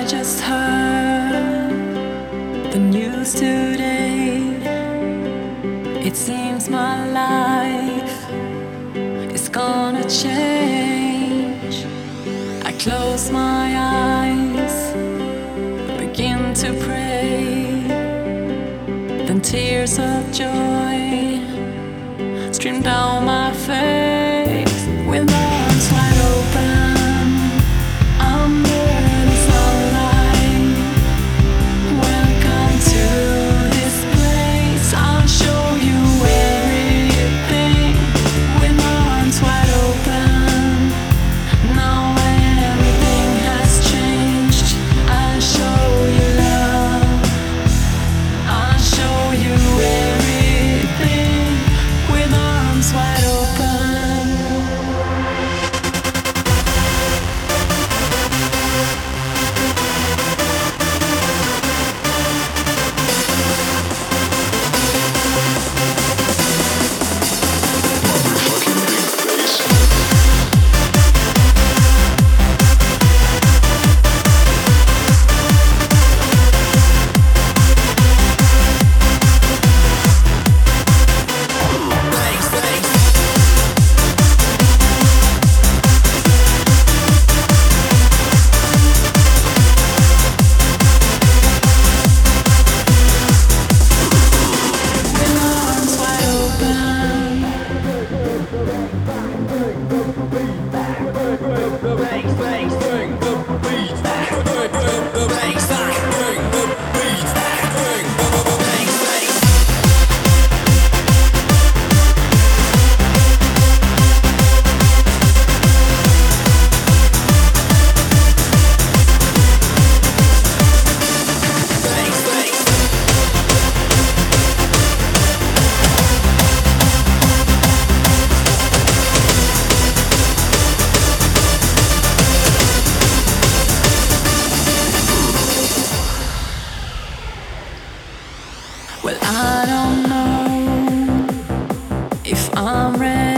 just heard the news today. It seems my life is gonna change. I close my eyes, begin to pray, then tears of joy stream down my face. With my arms wide open under the sunlight, welcome to this place. I'll show you everything. With my arms wide open, now everything has changed. I'll show you love, I'll show you everything. With arms wide open. Well, I don't know if I'm ready.